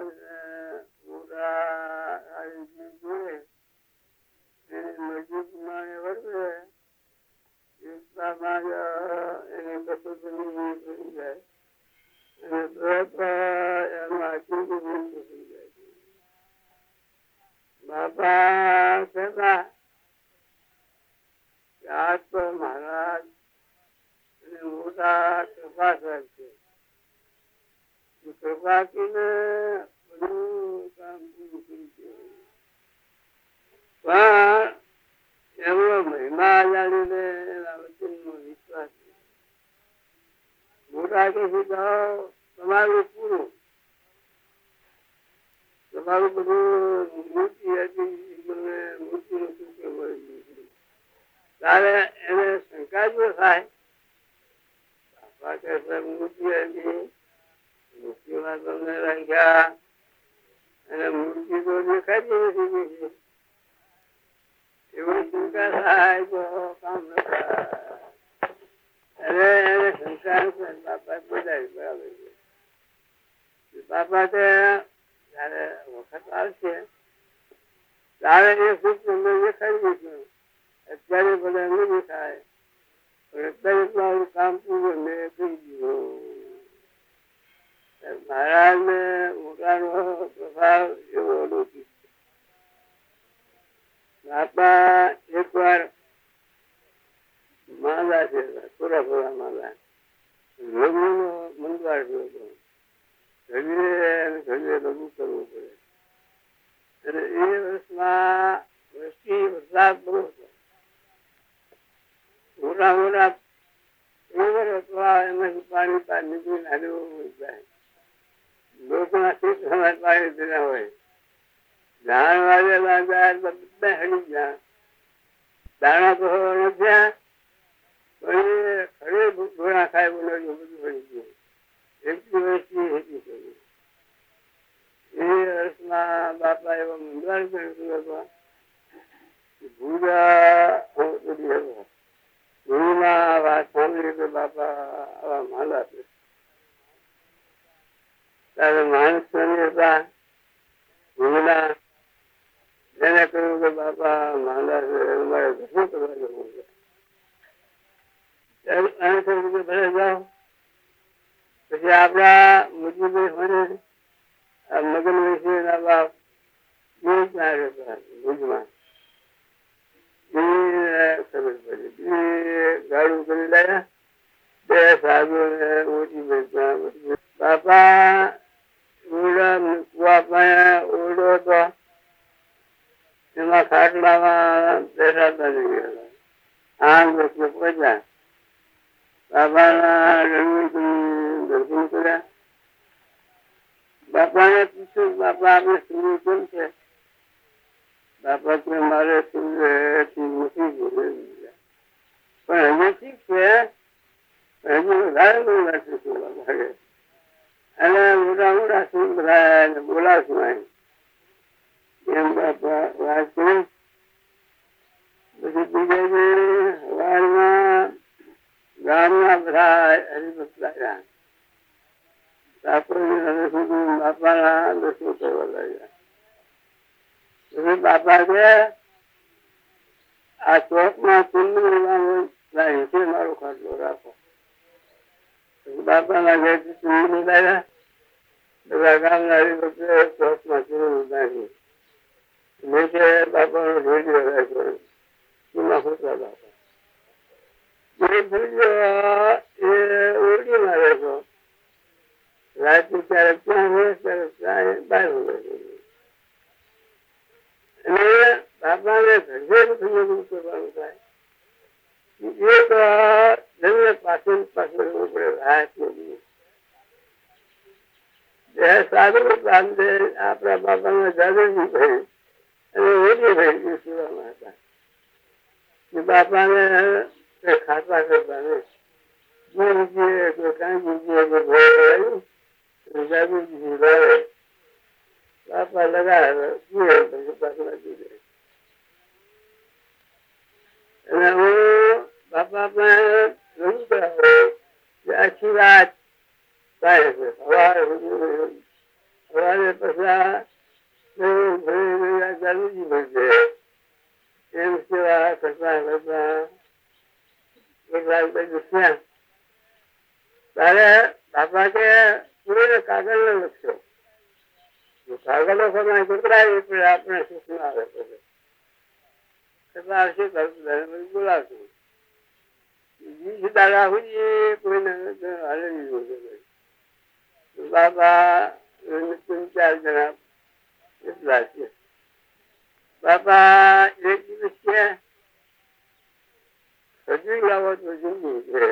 બાપા કહેતા આજ તો મહારાજ મોટા કૃપા છે. કૃપાથી બધું કામ પૂરું કરી પણ એમનો મહિમા જાણીને વચનનો વિશ્વાસ મોટા તો જાઓ તમારું પૂરું, તમારું બધું મૂર્તિ હતી મૂર્તિનું સૂત્ર મળી ગયું ત્યારે એને શંકા જો થાય મૂર્તિ હતી મૂર્તિમાં તમને રાખ્યા અને મૂર્તિ તો દેખાતી નથી એવી શંકા થાય તો કામ ન થાય. અને એને શંકા બાપા બધા બરાબર છે. બાપા જયારે વખત આવશે ત્યારે એ સુખ તમને દેખાડી દઈશું. અત્યારે બધા નહીં દેખાય પણ અત્યારે મારું કામ પૂરું મેં કરી દીધું. મહારાજ ને મોટાનો પ્રભાવ એવો અલૌકિક. બાપા એક વાર માંદા છે, થોડા માંદા, લગ્નનો મંદવાર થયો હતો. ઘડીએ લઘુ કરવું પડે અને એ વર્ષમાં વરસાદ બહુ હતો. મોટા એમાંથી પાણી નીકળીને હાલ્યું જાય. લોકોના ક્ષેત્રમાં પાણી પીના હોય. ધાન વાગેલા જાય બધા હળી ગયા. દાણા તો નથી પણ એ ખડે ઘોડા ખાય બોલાવ્યું બધું હળી ગયું. એટલી વર્ષની હતી કરી. એ વર્ષમાં બાપા એવો મંદવાર કર્યો હતો. ભૂરા ઉડી હતો. ભૂમાં વાત સાંભળી કે બાપા આવા માંદા છે. ત્યારે માણસ હતા ભૂલા એને કહ્યું કે બાપા માંદા છે મારે શું કરવા જવું છે. ભલે જાઓ. પછી આપડા મુજબભાઈ મગન વિશે ના બાપ એ ત્યાં રહેતા ભુજમાં. ખબર પડી ગાડું કરી લાયા. બે સાધુ ને ઓછી બાપા કુવા પાયા ઓરડો હતો એમાં ખાટલામાં બેસાતા નહીં ગયેલા. આમ લોકો પહોંચ્યા. બાપાના દર્શન કર્યા. બાપાને પૂછ્યું બાપા આપણે સૂર્ય કેમ છે? બાપા કે મારે સૂર્યથી નથી પણ હજી ઠીક છે હજી વધારે બોલાશે શું બાપા. અને મોટા શું બધા બોલાશું એમ બાપા વાત કરી. પછી બીજા સવારમાં ગામના બધા હરિભક્ત આવ્યા. બાપાના દર્શન કરવા લાગ્યા. બાપા કે આ ચોકમાં ચૂંટણી મારો ખાટલો રાખો. બાપાના ઘેરથી ચૂંટણી લાવ્યા. બધા ગામના હરિભક્તે ચોકમાં ચૂંટણી નાખી. મેં કે બાપાનો ઢોલિયો રાખ્યો. એમાં હોતા બાપા ઓરડીમાં રહેતો. રાત્રે ક્યારેક ત્યાં હોય ક્યારેક ત્યાં બહાર હોય. અને બાપાને ઘરે બધું કરવાનું થાય. એક પાછળ પડે હાથ નથી. બે સારું બાંધે આપણા બાપાના જાદવજી ભાઈ અને ઓછી ભાઈ સુરામાં હતા. બાપાને ખાતા કરતા નહીં. બાપા લગાવે અને હું બાપા પણ રજૂ કરાવું આખી રાત થાય છે. સવારે પછી તારે બાપા કે પૂરે કાગળ નો લખશો, કાગળો સમય કુતરાય એટલે આપણે સુખ ના આવે. પછી આવશે બોલાવશું દાદા હોય કોઈને બાપા 3-4 જણા એટલા છે. બાપા એક દિવસ છે ખજૂર લાવો તો જિંદગી છે.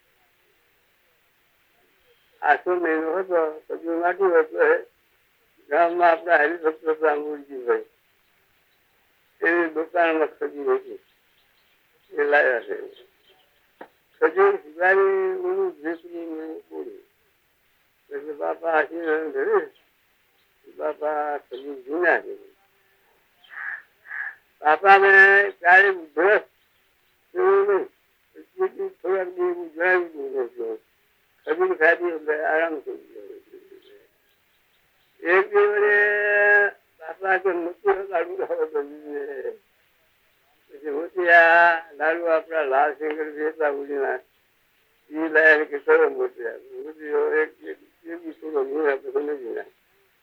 આસો મહિનો હતો ખજૂર નાખ્યું હતો ગામમાં આપડા હરિભક્ત મૂળજીભાઈ એની દુકાનમાં ખજૂર હતી એ લાવ્યા છે. ખજૂર સુધારી ઊનું ઝીપડી પૂરી એટલે બાપા આશીર્વાદ ધરે બાપા ખજૂર જૂના છે. બાપા ને ક્યારે બ્રશ થોડાક દિવસ જણાવી દઉં ખજૂર ખાધી એટલે આરામ થઈ ગયો. એક દિવસે બાપા કે મોતી લાડુ ખાવો તો પછી મોતિયા લાડુ આપડા લાલશંકર વેચતા ઉડીના એ લાયા કે કરો મોતિયા મોતીઓ એક થોડો મીરા પછી નથી ના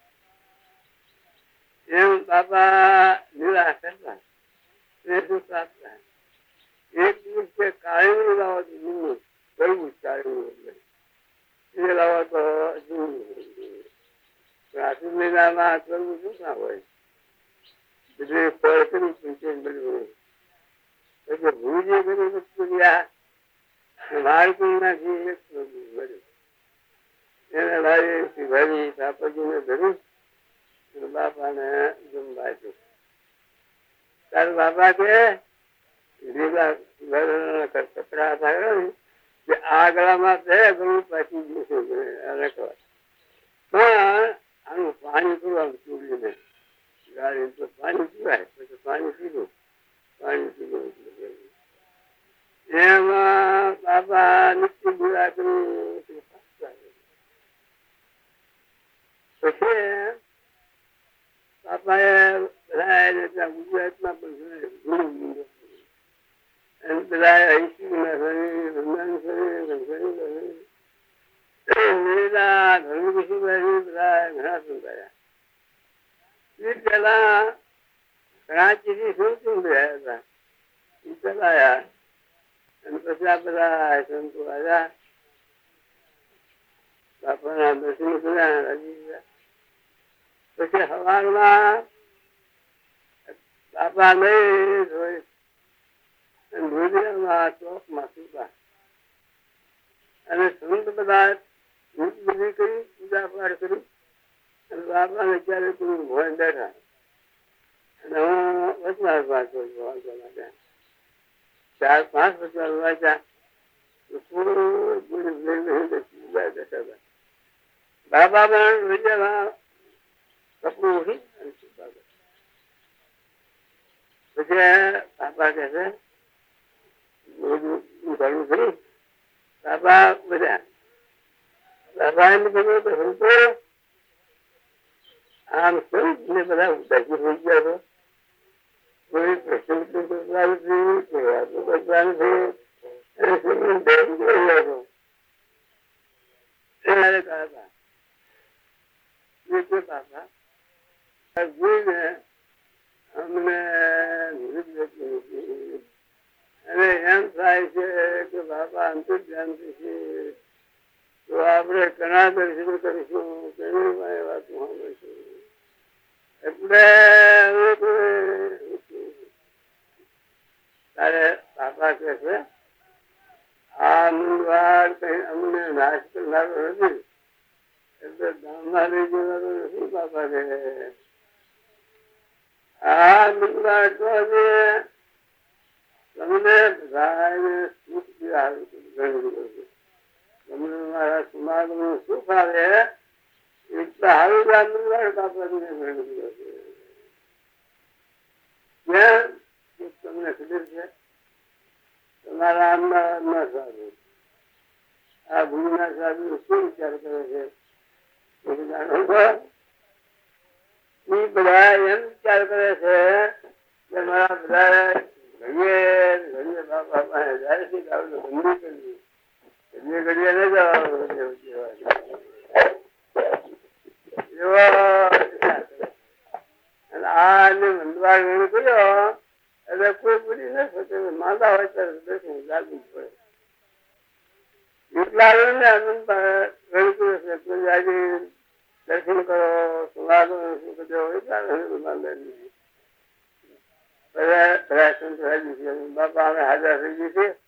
એમ બાપા નીરા કરતા આપતા. એક દિવસ કે કાળી લાવો તો જૂનું કરવું કાળી એ લાવો તો જૂનું આશી મહિનામાં કરવું શું ના હોય બધું ફળ કર્યું પંચાયત બધું પછી ભૂજી કરી વસ્તુ ગયા માળકું નાખી એક બધું એને લાવી ભરી તાપજીને ધર્યું બાપા ને જમવા આપ્યું. તાર બાપા કે લીલા કપડા હતા કે આગળમાં બે ગળું પાછી જશે પણ આનું પાણી પીવાનું ચૂડીને ગાડી તો પાણી પીવાય પછી પાણી પીધું પાણી પીધું એમાં બાપા નિત્ય ગુરા કરી પછી બાપાએ બધા ગુજરાતમાં પણ બધા ઐશ્વર્ય ઘણા સુંદર્યા પેલા કરાચી શું રહ્યા હતા એ ચલાયા અને પછી આ બધા સંતો આવ્યા બાપાના દર્શન કર્યા. પછી સવારમાં બાપા નહીં જોઈ ચોકમાં સુતા અને સંત બધા બધી કરી પૂજા પાઠ કરી અને બાપાને ક્યારે કોઈ ભોય બેઠા અને હું વચમાં વાંચો વાંચવા માટે 4-5 વચમાં વાંચ્યા બાબા પણ કપડું ઉઠી અને સુતા પછી બાપા કે છે ઘણું ખરી બાપા બધા બાપા એમ કહ્યું તો સંતો આમ ને બધા ઉદાસી થઈ ગયા છો કોઈ પ્રસંગ બદલાવું છે કોઈ વાતો બદલાવું છે જોઈને અમને અને એમ થાય છે કે બાપા અંતર ધ્યાનથી છે તો આપણે ઘણા દર્શન કરીશું ઘણી વાત સાંભળીશું એટલે તારે બાપા કે છે આ મૂળવાડ કઈ અમને નાશ કરનારો નથી એટલે ગામમાં લઈ જવાનો નથી. બાપા કે આ મૂળવાડ તો તમને બધાને સુખ તમને મારા સમાજનું સુખ આવે એટલે હારું મૂળવાડ બાપાને તમને ખબર છે તમારા આમના સાધુ આ ભૂમિના સાધુ શું વિચાર કરે છે એ બધા એમ વિચાર કરે છે કે મારા બધા ઘડીએ બાપા પાસે જાય છે કે આપણે બંધી કરવી, ઘડીએ ન જવાનું આ મંદવાર વેણ કર્યો એટલે કોઈ પૂરી ન થશે. માંદા હોય ત્યારે દર્શન લાગવું પડે. એટલા ને આનંદ વેણ કર્યો છે કોઈ આજે દર્શન કરો સુલાગો શું કરજો એટલા માંદા નહીં. બધા સંત બાપા અમે હાજર થઈ ગઈ છે.